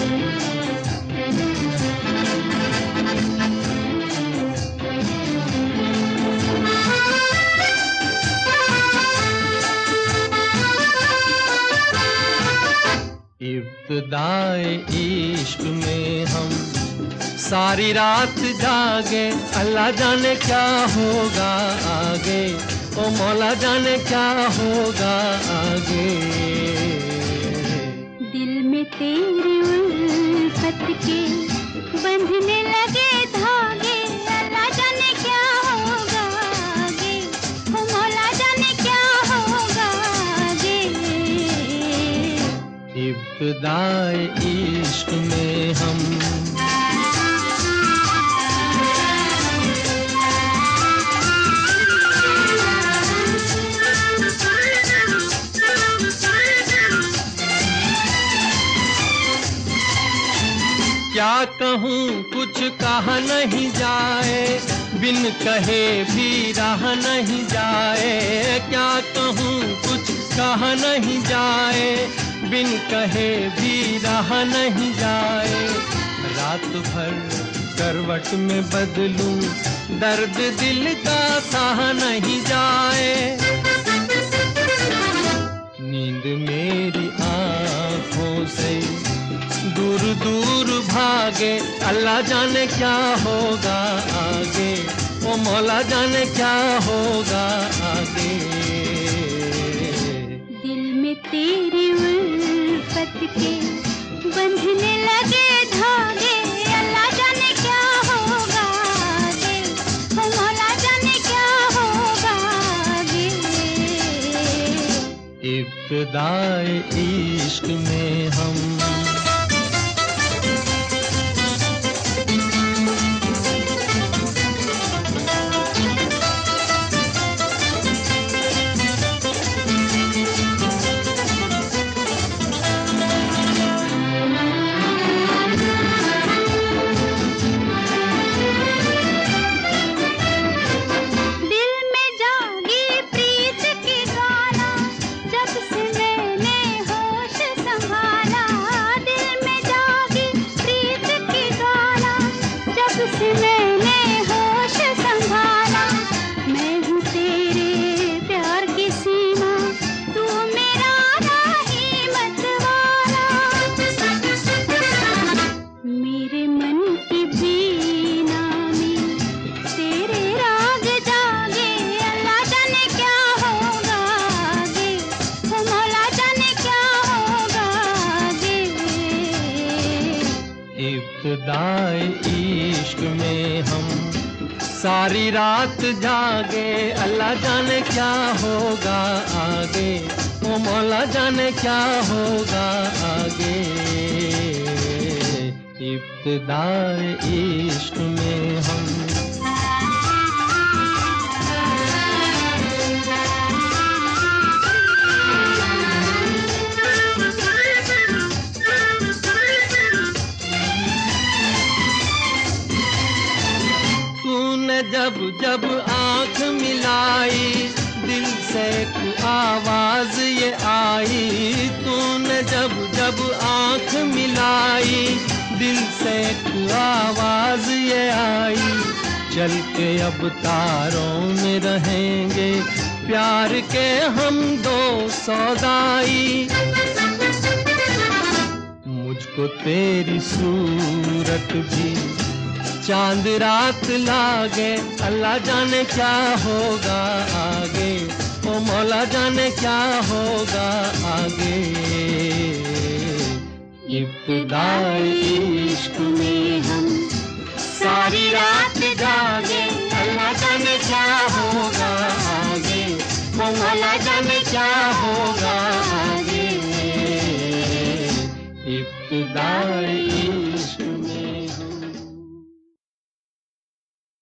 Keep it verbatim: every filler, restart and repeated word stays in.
इब्तिदाए इश्क में हम सारी रात जागे, अल्लाह जाने क्या होगा आगे, ओ मौला जाने क्या होगा आगे। दिल में तेरी उल्फत के बंधने लगे धागे, अल्लाह जाने क्या होगा आगे, ओ मौला जाने क्या होगा आगे। इब्तिदाए इश्क में हम क्या कहूँ कुछ कहा नहीं जाए, बिन कहे भी रहा नहीं जाए। क्या कहूँ कुछ कहा नहीं जाए, बिन कहे भी रहा नहीं जाए। रात भर करवट में बदलूं, दर्द दिल का सहा नहीं जाए। नींद मेरी आँखों से दूर दूर भागे, अल्लाह जाने क्या होगा आगे, ओ मौला जाने क्या होगा आगे। दिल में तेरी उल्फत के बंधने लगे धागे, अल्लाह जाने क्या होगा आगे, ओ मौला जाने क्या होगा आगे। इब्तिदाए इश्क में हम इब्तिदाए इश्क में हम सारी रात जागे, अल्लाह जाने क्या होगा आगे, ओ मौला जाने क्या होगा आगे। इब्तिदाए इश्क में हम जब जब आँख मिलाई, दिल से एक आवाज ये आई। तूने जब जब आँख मिलाई, दिल से एक आवाज ये आई। चल के अब तारों में रहेंगे, प्यार के हम दो सौदाई। मुझको तेरी सूरत भी चांद रात लागे, अल्लाह जाने क्या होगा आगे, ओ मौला जाने क्या होगा आगे। इब्तिदाए इश्क में